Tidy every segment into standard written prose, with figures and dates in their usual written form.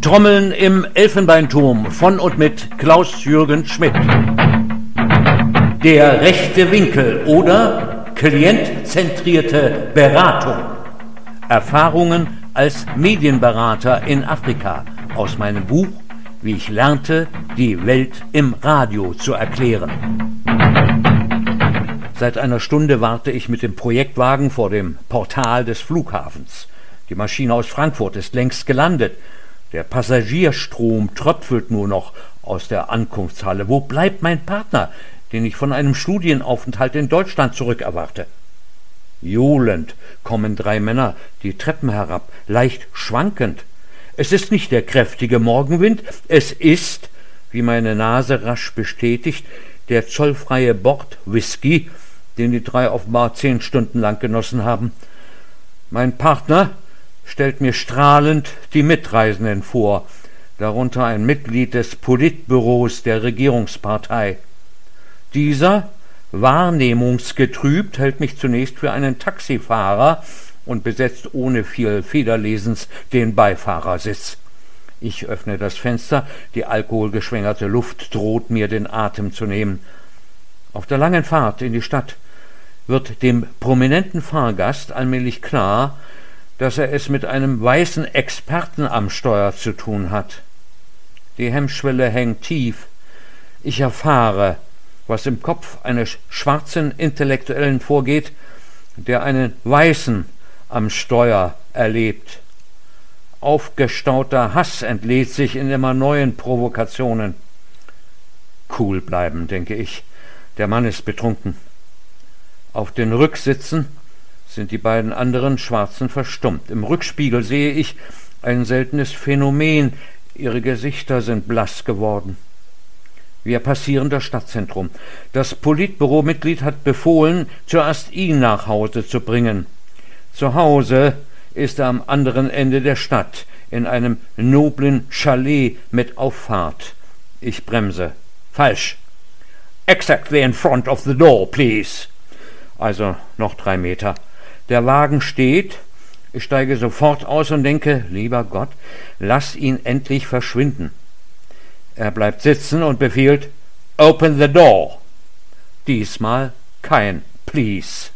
Trommeln im Elfenbeinturm von und mit Klaus-Jürgen Schmidt. Der rechte Winkel oder klientzentrierte Beratung. Erfahrungen als Medienberater in Afrika aus meinem Buch Wie ich lernte, die Welt im Radio zu erklären. Seit einer Stunde warte ich mit dem Projektwagen vor dem Portal des Flughafens. Die Maschine aus Frankfurt ist längst gelandet. Der Passagierstrom tröpfelt nur noch aus der Ankunftshalle. Wo bleibt mein Partner, den ich von einem Studienaufenthalt in Deutschland zurückerwarte? Johlend kommen 3 Männer die Treppen herab, leicht schwankend. Es ist nicht der kräftige Morgenwind, es ist, wie meine Nase rasch bestätigt, der zollfreie Bordwhisky, den die 3 offenbar 10 Stunden lang genossen haben. Mein Partner stellt mir strahlend die Mitreisenden vor, darunter ein Mitglied des Politbüros der Regierungspartei. Dieser, wahrnehmungsgetrübt, hält mich zunächst für einen Taxifahrer und besetzt ohne viel Federlesens den Beifahrersitz. Ich öffne das Fenster, die alkoholgeschwängerte Luft droht mir den Atem zu nehmen. Auf der langen Fahrt in die Stadt wird dem prominenten Fahrgast allmählich klar, dass er es mit einem weißen Experten am Steuer zu tun hat. Die Hemmschwelle hängt tief. Ich erfahre, was im Kopf eines schwarzen Intellektuellen vorgeht, der einen Weißen am Steuer erlebt. Aufgestauter Hass entlädt sich in immer neuen Provokationen. Cool bleiben, denke ich. Der Mann ist betrunken. Auf den Rücksitzen sind die beiden anderen Schwarzen verstummt. Im Rückspiegel sehe ich ein seltenes Phänomen. Ihre Gesichter sind blass geworden. Wir passieren das Stadtzentrum. Das Politbüromitglied hat befohlen, zuerst ihn nach Hause zu bringen. Zu Hause ist er am anderen Ende der Stadt, in einem noblen Chalet mit Auffahrt. Ich bremse. Falsch. Exactly in front of the door, please. Also noch 3 Meter. Der Wagen steht. Ich steige sofort aus und denke, lieber Gott, lass ihn endlich verschwinden. Er bleibt sitzen und befiehlt, open the door. Diesmal kein please.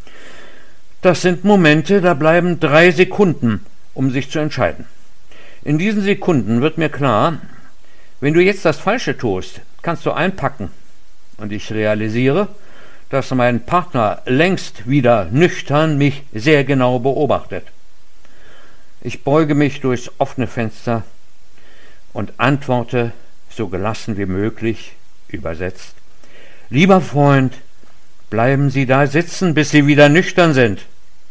Das sind Momente, da bleiben 3 Sekunden, um sich zu entscheiden. In diesen Sekunden wird mir klar, wenn du jetzt das Falsche tust, kannst du einpacken. Und ich realisiere, dass mein Partner längst wieder nüchtern mich sehr genau beobachtet. Ich beuge mich durchs offene Fenster und antworte so gelassen wie möglich, übersetzt: Lieber Freund, bleiben Sie da sitzen, bis Sie wieder nüchtern sind.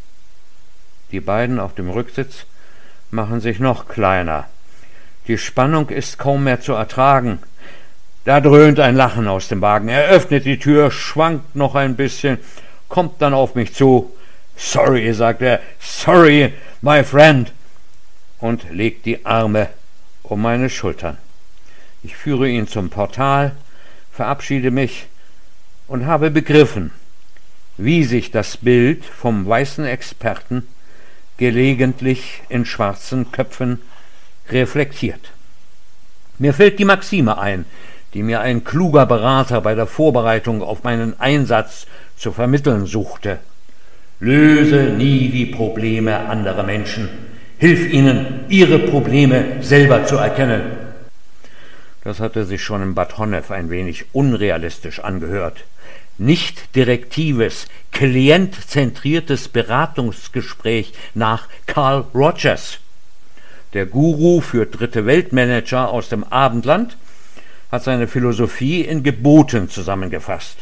Die beiden auf dem Rücksitz machen sich noch kleiner. Die Spannung ist kaum mehr zu ertragen. Da dröhnt ein Lachen aus dem Wagen. Er öffnet die Tür, schwankt noch ein bisschen, kommt dann auf mich zu. Sorry, sagt er, sorry, my friend, und legt die Arme um meine Schultern. Ich führe ihn zum Portal, verabschiede mich und habe begriffen, wie sich das Bild vom weißen Experten gelegentlich in schwarzen Köpfen reflektiert. Mir fällt die Maxime ein, die mir ein kluger Berater bei der Vorbereitung auf meinen Einsatz zu vermitteln suchte. Löse nie die Probleme anderer Menschen. Hilf ihnen, ihre Probleme selber zu erkennen. Das hatte sich schon in Bad Honnef ein wenig unrealistisch angehört. Nicht direktives, klientzentriertes Beratungsgespräch nach Carl Rogers. Der Guru für Dritte-Welt-Manager aus dem Abendland hat seine Philosophie in Geboten zusammengefasst.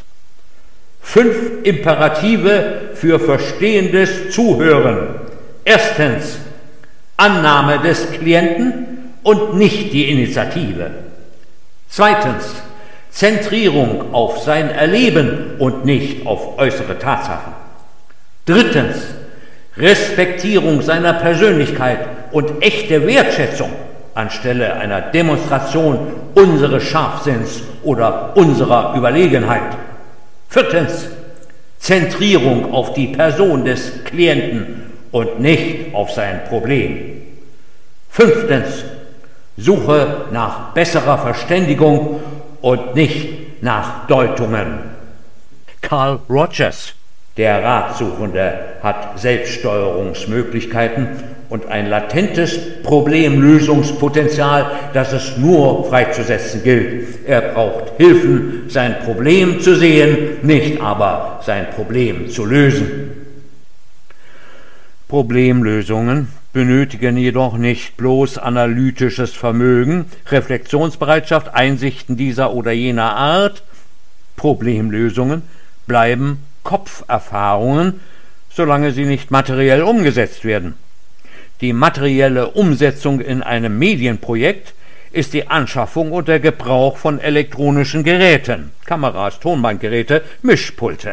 5 Imperative für verstehendes Zuhören. Erstens, Annahme des Klienten und nicht die Initiative. Zweitens, Zentrierung auf sein Erleben und nicht auf äußere Tatsachen. Drittens, Respektierung seiner Persönlichkeit und echte Wertschätzung anstelle einer Demonstration unseres Scharfsinns oder unserer Überlegenheit. Viertens, Zentrierung auf die Person des Klienten und nicht auf sein Problem. Fünftens, Suche nach besserer Verständigung und nicht nach Deutungen. Carl Rogers, der Ratsuchende, hat Selbststeuerungsmöglichkeiten und ein latentes Problemlösungspotenzial, das es nur freizusetzen gilt. Er braucht Hilfen, sein Problem zu sehen, nicht aber sein Problem zu lösen. Problemlösungen benötigen jedoch nicht bloß analytisches Vermögen, Reflexionsbereitschaft, Einsichten dieser oder jener Art. Problemlösungen bleiben Kopferfahrungen, solange sie nicht materiell umgesetzt werden. Die materielle Umsetzung in einem Medienprojekt ist die Anschaffung und der Gebrauch von elektronischen Geräten, Kameras, Tonbandgeräte, Mischpulte.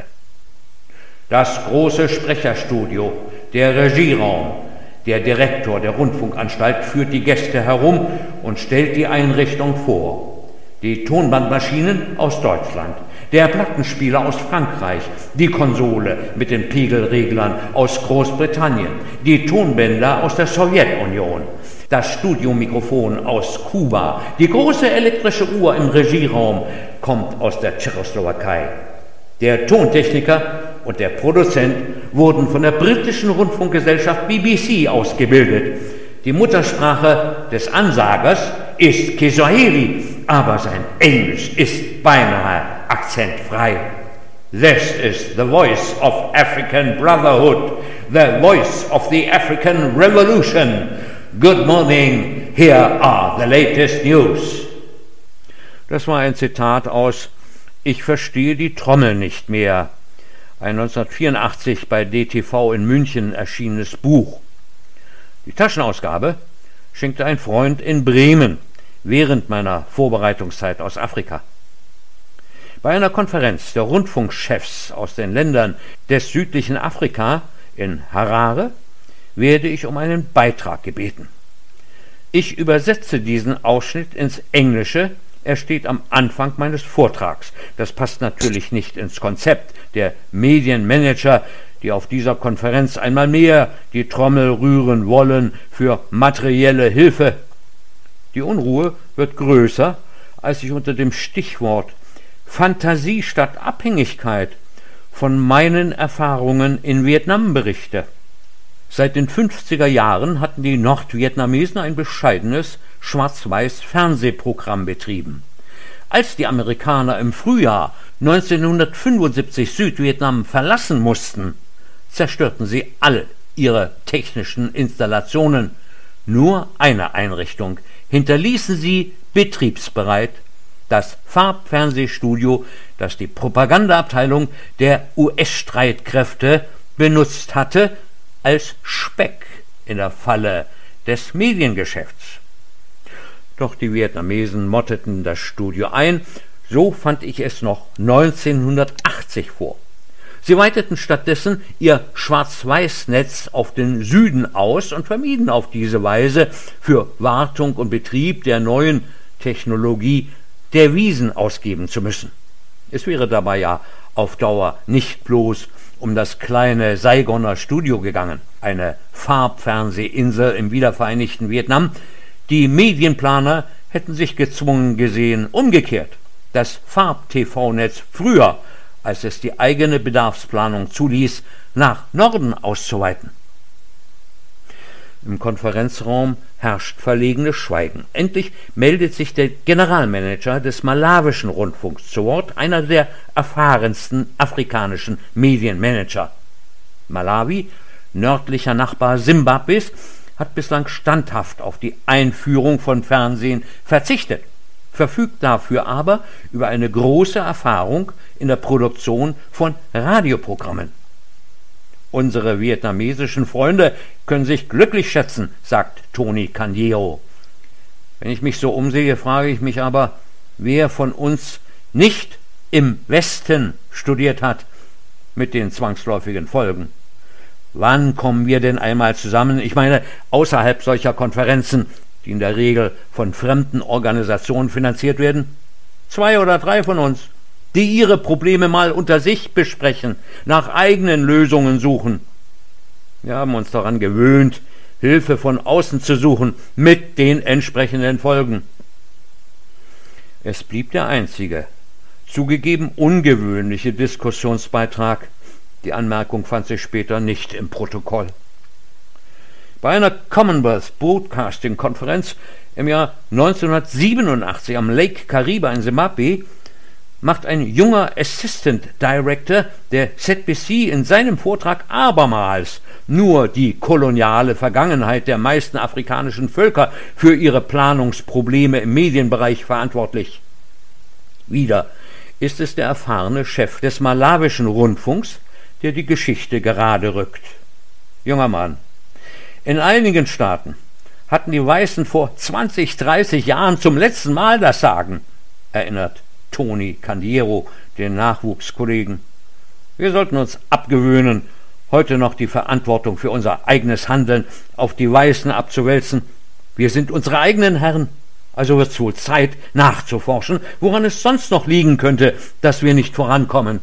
Das große Sprecherstudio, der Regieraum, der Direktor der Rundfunkanstalt führt die Gäste herum und stellt die Einrichtung vor. Die Tonbandmaschinen aus Deutschland, der Plattenspieler aus Frankreich, die Konsole mit den Pegelreglern aus Großbritannien, die Tonbänder aus der Sowjetunion, das Studiomikrofon aus Kuba, die große elektrische Uhr im Regieraum kommt aus der Tschechoslowakei. Der Tontechniker und der Produzent wurden von der britischen Rundfunkgesellschaft BBC ausgebildet. Die Muttersprache des Ansagers ist Kiswahili, aber sein Englisch ist beinahe akzentfrei. This is the voice of African Brotherhood, the voice of the African Revolution. Good morning, here are the latest news. Das war ein Zitat aus Ich verstehe die Trommel nicht mehr, ein 1984 bei DTV in München erschienenes Buch. Die Taschenausgabe schenkte ein Freund in Bremen während meiner Vorbereitungszeit aus Afrika. Bei einer Konferenz der Rundfunkchefs aus den Ländern des südlichen Afrika in Harare werde ich um einen Beitrag gebeten. Ich übersetze diesen Ausschnitt ins Englische. Er steht am Anfang meines Vortrags. Das passt natürlich nicht ins Konzept der Medienmanager, die auf dieser Konferenz einmal mehr die Trommel rühren wollen für materielle Hilfe. Die Unruhe wird größer, als ich unter dem Stichwort Fantasie statt Abhängigkeit von meinen Erfahrungen in Vietnam berichte. Seit den 50er Jahren hatten die Nordvietnamesen ein bescheidenes Schwarz-Weiß-Fernsehprogramm betrieben. Als die Amerikaner im Frühjahr 1975 Südvietnam verlassen mussten, zerstörten sie alle ihre technischen Installationen. Nur eine Einrichtung hinterließen sie betriebsbereit, das Farbfernsehstudio, das die Propagandaabteilung der US-Streitkräfte benutzt hatte, als Speck in der Falle des Mediengeschäfts. Doch die Vietnamesen motteten das Studio ein, so fand ich es noch 1980 vor. Sie weiteten stattdessen ihr Schwarz-Weiß-Netz auf den Süden aus und vermieden auf diese Weise für Wartung und Betrieb der neuen Technologie Devisen ausgeben zu müssen. Es wäre dabei ja auf Dauer nicht bloß um das kleine Saigoner Studio gegangen, eine Farbfernsehinsel im wiedervereinigten Vietnam. Die Medienplaner hätten sich gezwungen gesehen, umgekehrt das Farb-TV-Netz früher, als es die eigene Bedarfsplanung zuließ, nach Norden auszuweiten. Im Konferenzraum herrscht verlegenes Schweigen. Endlich meldet sich der Generalmanager des malawischen Rundfunks zu Wort, einer der erfahrensten afrikanischen Medienmanager. Malawi, nördlicher Nachbar Simbabwes, hat bislang standhaft auf die Einführung von Fernsehen verzichtet, verfügt dafür aber über eine große Erfahrung in der Produktion von Radioprogrammen. Unsere vietnamesischen Freunde können sich glücklich schätzen, sagt Tony Candieo. Wenn ich mich so umsehe, frage ich mich aber, wer von uns nicht im Westen studiert hat, mit den zwangsläufigen Folgen. Wann kommen wir denn einmal zusammen? Ich meine, außerhalb solcher Konferenzen, die in der Regel von fremden Organisationen finanziert werden? 2 oder 3 von uns, die ihre Probleme mal unter sich besprechen, nach eigenen Lösungen suchen. Wir haben uns daran gewöhnt, Hilfe von außen zu suchen, mit den entsprechenden Folgen. Es blieb der einzige, zugegeben ungewöhnliche Diskussionsbeitrag. Die Anmerkung fand sich später nicht im Protokoll. Bei einer Commonwealth Broadcasting Konferenz im Jahr 1987 am Lake Kariba in Simbabwe macht ein junger Assistant Director der ZBC in seinem Vortrag abermals nur die koloniale Vergangenheit der meisten afrikanischen Völker für ihre Planungsprobleme im Medienbereich verantwortlich. Wieder ist es der erfahrene Chef des malawischen Rundfunks, der die Geschichte gerade rückt. Junger Mann, in einigen Staaten hatten die Weißen vor 20, 30 Jahren zum letzten Mal das Sagen, erinnert Tony Candiero den Nachwuchskollegen. Wir sollten uns abgewöhnen, heute noch die Verantwortung für unser eigenes Handeln auf die Weißen abzuwälzen. Wir sind unsere eigenen Herren, also wird es wohl Zeit, nachzuforschen, woran es sonst noch liegen könnte, dass wir nicht vorankommen.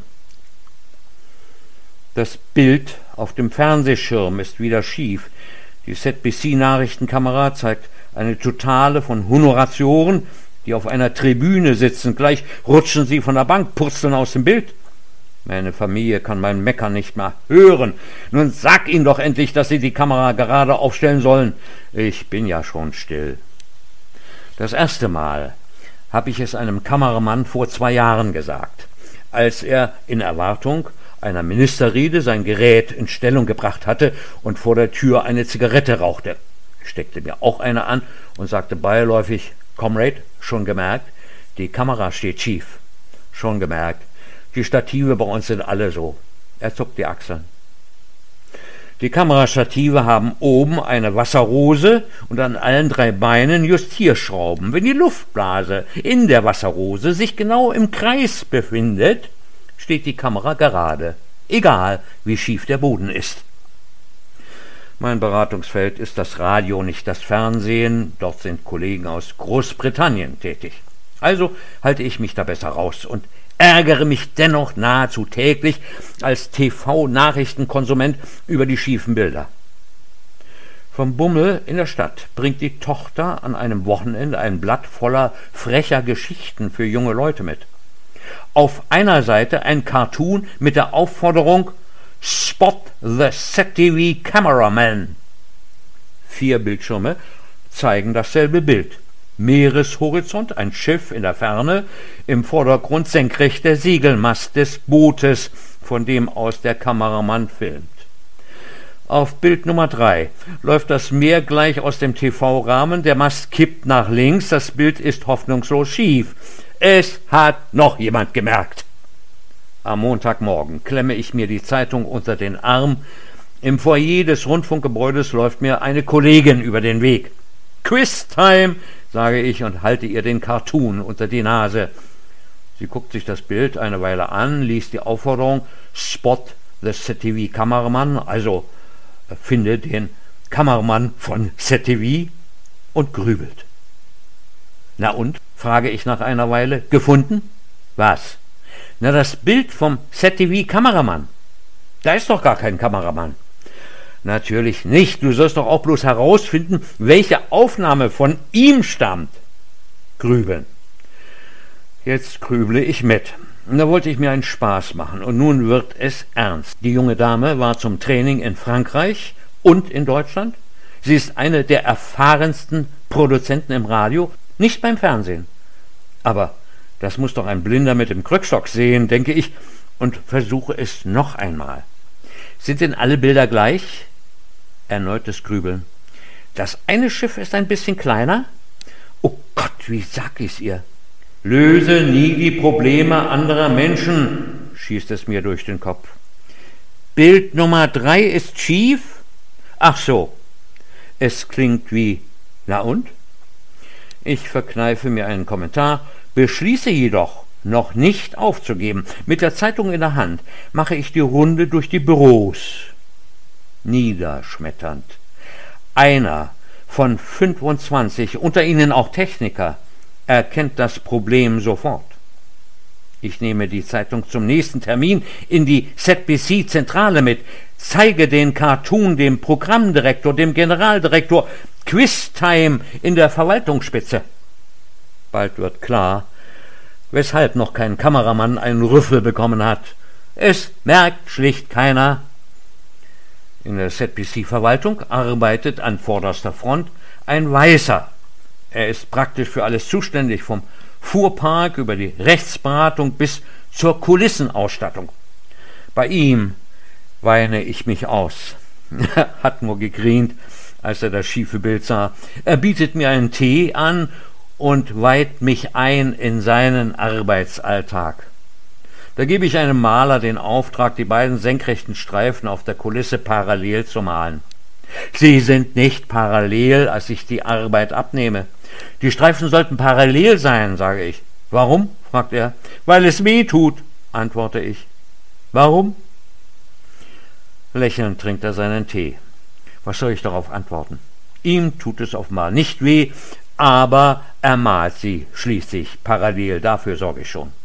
Das Bild auf dem Fernsehschirm ist wieder schief. Die ZBC-Nachrichtenkamera zeigt eine Totale von Honoratioren, die auf einer Tribüne sitzen. Gleich rutschen sie von der Bank, purzeln aus dem Bild. Meine Familie kann mein Meckern nicht mehr hören. Nun sag ihnen doch endlich, dass sie die Kamera gerade aufstellen sollen. Ich bin ja schon still. Das erste Mal habe ich es einem Kameramann vor 2 Jahren gesagt, als er in Erwartung einer Ministerrede sein Gerät in Stellung gebracht hatte und vor der Tür eine Zigarette rauchte. Steckte mir auch eine an und sagte beiläufig: Comrade, schon gemerkt, die Kamera steht schief. Schon gemerkt, die Stative bei uns sind alle so. Er zuckt die Achseln. Die Kamerastative haben oben eine Wasserrose und an allen 3 Beinen Justierschrauben. Wenn die Luftblase in der Wasserrose sich genau im Kreis befindet, steht die Kamera gerade, egal wie schief der Boden ist. Mein Beratungsfeld ist das Radio, nicht das Fernsehen. Dort sind Kollegen aus Großbritannien tätig. Also halte ich mich da besser raus und ärgere mich dennoch nahezu täglich als TV-Nachrichtenkonsument über die schiefen Bilder. Vom Bummel in der Stadt bringt die Tochter an einem Wochenende ein Blatt voller frecher Geschichten für junge Leute mit. Auf einer Seite ein Cartoon mit der Aufforderung: Spot the ZTV Cameraman. 4 Bildschirme zeigen dasselbe Bild. Meereshorizont, ein Schiff in der Ferne, im Vordergrund senkrecht der Segelmast des Bootes, von dem aus der Kameramann filmt. Auf Bild Nummer 3 läuft das Meer gleich aus dem TV-Rahmen, der Mast kippt nach links, das Bild ist hoffnungslos schief. Es hat noch jemand gemerkt. Am Montagmorgen klemme ich mir die Zeitung unter den Arm. Im Foyer des Rundfunkgebäudes läuft mir eine Kollegin über den Weg. Quiz-Time, sage ich und halte ihr den Cartoon unter die Nase. Sie guckt sich das Bild eine Weile an, liest die Aufforderung Spot the ZTV Kameramann, also finde den Kameramann von ZTV, und grübelt. Na und, frage ich nach einer Weile, gefunden? Was? Na, das Bild vom ZTV-Kameramann. Da ist doch gar kein Kameramann. Natürlich nicht. Du sollst doch auch bloß herausfinden, welche Aufnahme von ihm stammt. Grübeln. Jetzt grüble ich mit. Da wollte ich mir einen Spaß machen und nun wird es ernst. Die junge Dame war zum Training in Frankreich und in Deutschland. Sie ist eine der erfahrensten Produzenten im Radio, nicht beim Fernsehen. Aber das muss doch ein Blinder mit dem Krückstock sehen, denke ich, und versuche es noch einmal. Sind denn alle Bilder gleich? Erneutes Grübeln. Das eine Schiff ist ein bisschen kleiner? Oh Gott, wie sag ich's ihr? Löse nie die Probleme anderer Menschen, schießt es mir durch den Kopf. Bild Nummer 3 ist schief? Ach so, es klingt wie, na und? Ich verkneife mir einen Kommentar, beschließe jedoch, noch nicht aufzugeben. Mit der Zeitung in der Hand mache ich die Runde durch die Büros. Niederschmetternd. Einer von 25, unter ihnen auch Techniker, erkennt das Problem sofort. Ich nehme die Zeitung zum nächsten Termin in die ZBC-Zentrale mit, zeige den Cartoon dem Programmdirektor, dem Generaldirektor, Quiz-Time in der Verwaltungsspitze. Bald wird klar, weshalb noch kein Kameramann einen Rüffel bekommen hat. Es merkt schlicht keiner. In der ZBC-Verwaltung arbeitet an vorderster Front ein Weißer. Er ist praktisch für alles zuständig, vom Fuhrpark über die Rechtsberatung bis zur Kulissenausstattung. Bei ihm weine ich mich aus. Er hat nur gegrient, als er das schiefe Bild sah. Er bietet mir einen Tee an und weiht mich ein in seinen Arbeitsalltag. Da gebe ich einem Maler den Auftrag, die beiden senkrechten Streifen auf der Kulisse parallel zu malen. Sie sind nicht parallel, als ich die Arbeit abnehme. Die Streifen sollten parallel sein, sage ich. Warum? Fragt er. Weil es weh tut, antworte ich. Warum? Lächelnd trinkt er seinen Tee. Was soll ich darauf antworten? Ihm tut es offenbar nicht weh, aber er malt sie schließlich parallel, dafür sorge ich schon.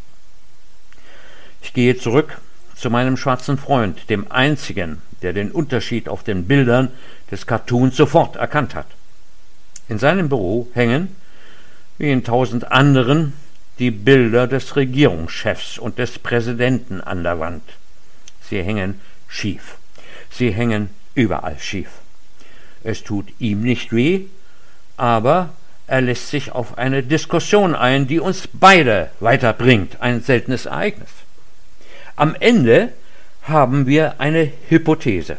Ich gehe zurück zu meinem schwarzen Freund, dem einzigen, der den Unterschied auf den Bildern des Cartoons sofort erkannt hat. In seinem Büro hängen, wie in 1000 anderen, die Bilder des Regierungschefs und des Präsidenten an der Wand. Sie hängen schief. Sie hängen überall schief. Es tut ihm nicht weh, aber er lässt sich auf eine Diskussion ein, die uns beide weiterbringt. Ein seltenes Ereignis. Am Ende haben wir eine Hypothese.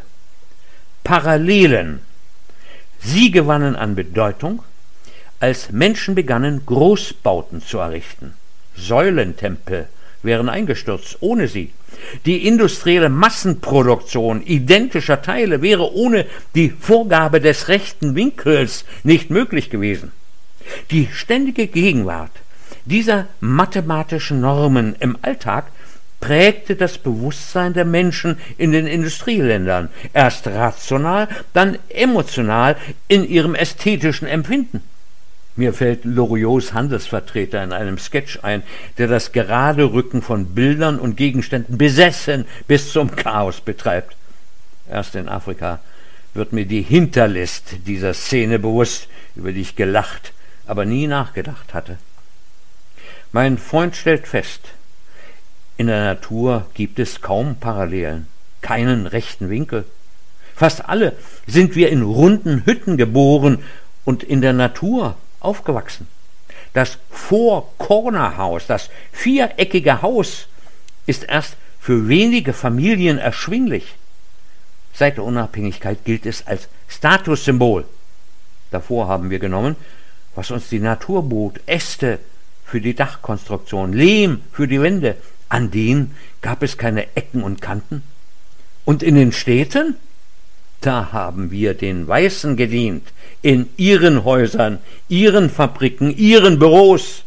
Parallelen. Sie gewannen an Bedeutung, als Menschen begannen, Großbauten zu errichten. Säulentempel wären eingestürzt ohne sie. Die industrielle Massenproduktion identischer Teile wäre ohne die Vorgabe des rechten Winkels nicht möglich gewesen. Die ständige Gegenwart dieser mathematischen Normen im Alltag prägte das Bewusstsein der Menschen in den Industrieländern, erst rational, dann emotional in ihrem ästhetischen Empfinden. Mir fällt Loriots Handelsvertreter in einem Sketch ein, der das gerade Rücken von Bildern und Gegenständen besessen bis zum Chaos betreibt. Erst in Afrika wird mir die Hinterlist dieser Szene bewusst, über die ich gelacht, aber nie nachgedacht hatte. Mein Freund stellt fest, in der Natur gibt es kaum Parallelen, keinen rechten Winkel. Fast alle sind wir in runden Hütten geboren und in der Natur aufgewachsen. Das Four-Corner-Haus, das viereckige Haus, ist erst für wenige Familien erschwinglich. Seit der Unabhängigkeit gilt es als Statussymbol. Davor haben wir genommen, was uns die Natur bot: Äste für die Dachkonstruktion, Lehm für die Wände. An denen gab es keine Ecken und Kanten. Und in den Städten? Da haben wir den Weißen gedient, in ihren Häusern, ihren Fabriken, ihren Büros.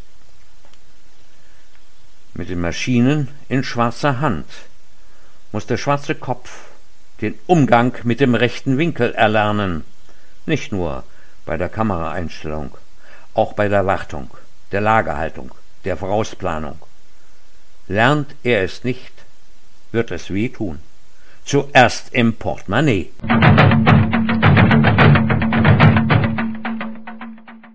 Mit den Maschinen in schwarzer Hand muss der schwarze Kopf den Umgang mit dem rechten Winkel erlernen. Nicht nur bei der Kameraeinstellung, auch bei der Wartung, der Lagerhaltung, der Vorausplanung. Lernt er es nicht, wird es weh tun. Zuerst im Portemonnaie.